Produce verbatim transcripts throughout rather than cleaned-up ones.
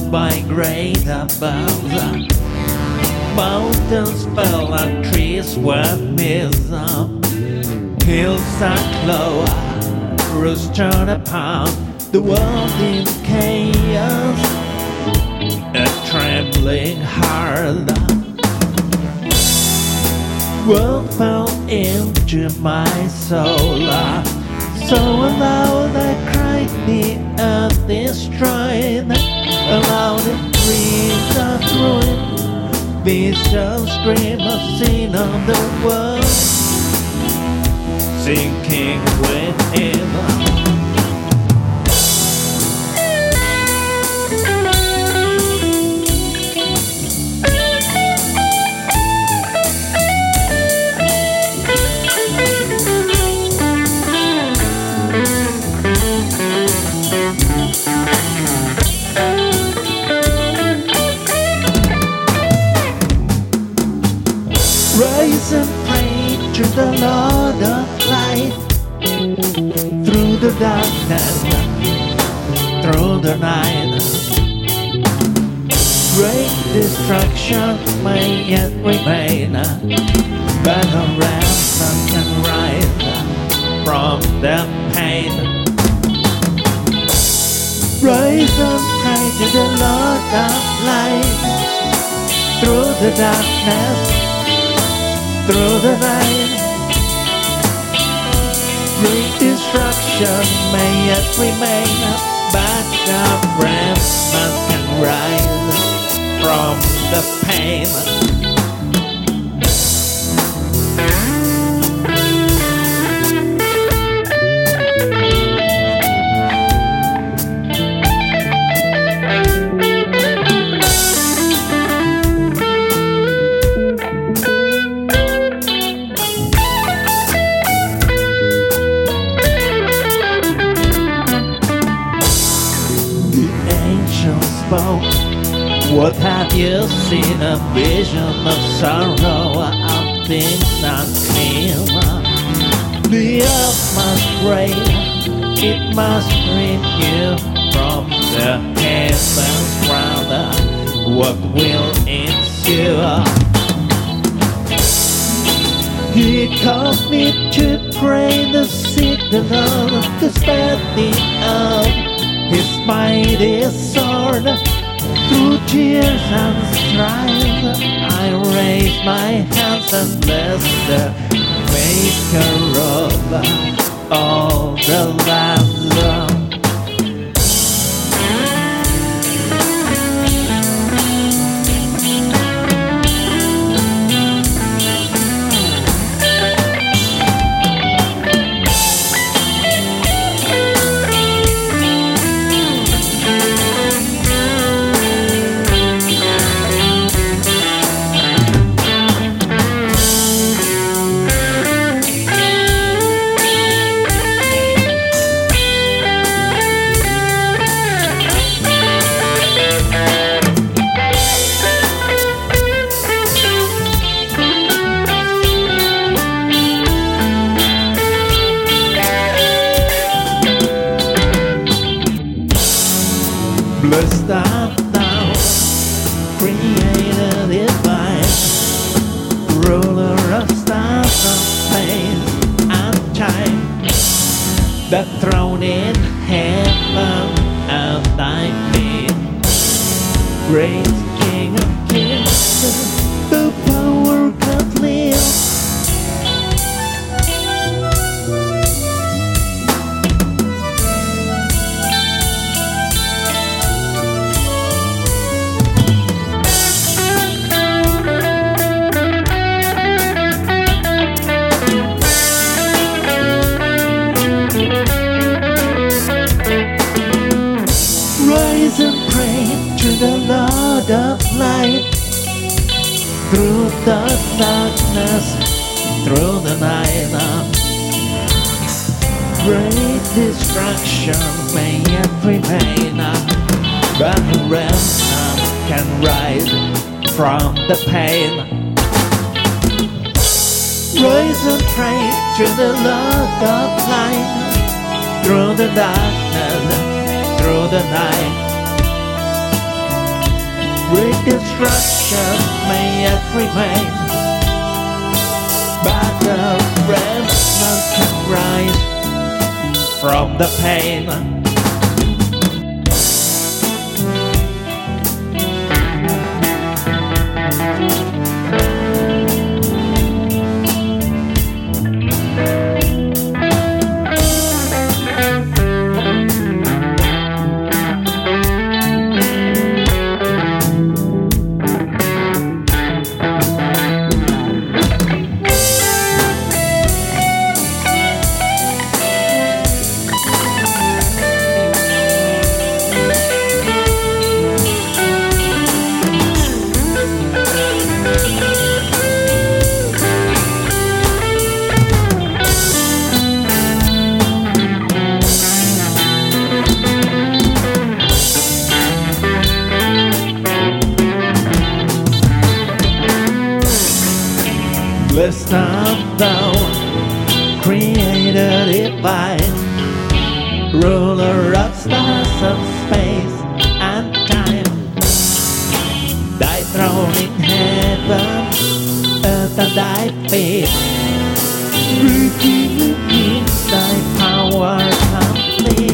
by great above. Mountains fell and trees were missed. Hills are lower, roofs turn upon the world in chaos, a trembling heart. World fell into my soul, so aloud I cried, the earth destroyed, aloud the dreams of ruin, visions scream a scene of the world, sinking within. Rise and pray to the Lord of light, through the darkness, through the night. Great destruction may yet remain, but a ransom can rise from the pain. Rise and pray to the Lord of light, through the darkness, through the night. Great destruction may yet remain, but the ransom can rise from the pain. What have you seen? A vision of sorrow, of things unclean. The earth must break, it must renew from the heavens round. What will ensue? He called me to pray the signal, to spread the earth, his mighty sword. Through tears and strife, I raise my hands and bless the Maker of all the lands. Blessed art thou, Creator divine, ruler of stars of space and time, the throne in heaven at thy feet, great King of kings, the power God lives. And pray to the Lord of light, through the darkness, through the night. Great destruction may yet remain, but a ransom can rise from the pain. Rise and pray to the Lord of light, through the darkness, through the night. Destruction may yet remain, but the remnant can rise from the pain. Blessed art thou, creator divine, ruler of stars of space and time. Thy throne in heaven, earth at thy feet, redeeming thy power complete.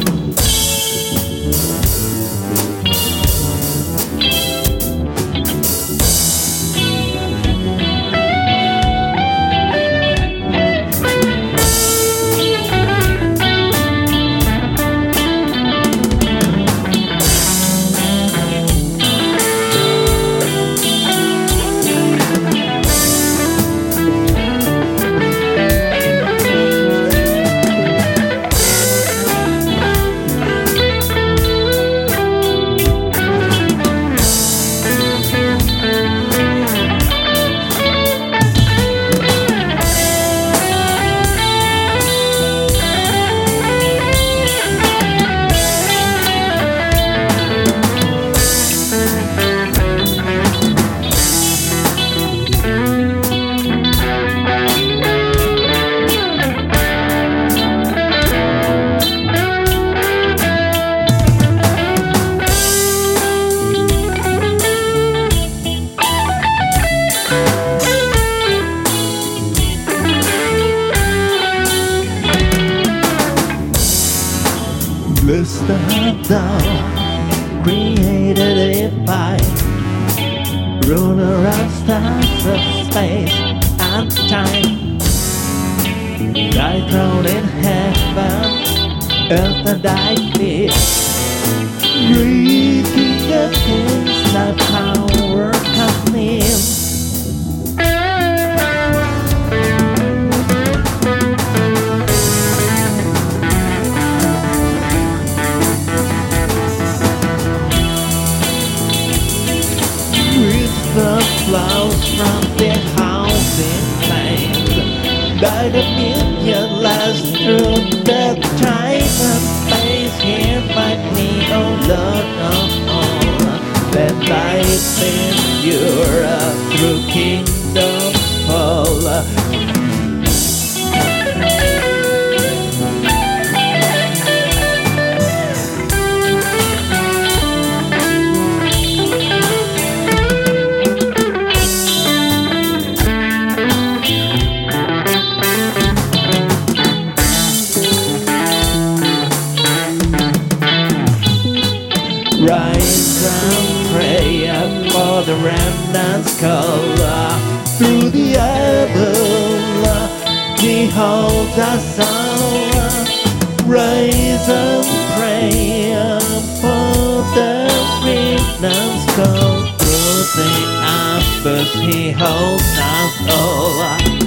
Blessed art thou, creator divine, ruler of stars of space and time. Thy throne in heaven, earth at thy feet, great King of kings, thy power complete. The flowers from the house in flames, thy dominion lasts through the time and space. Hear my plea, O Lord of all, let thy faith endure through kingdoms fall. Rise and pray for the remnant's call. Through the Bible, behold us all. Rise and pray for the remnant's call. Through the Bible, he holds us all.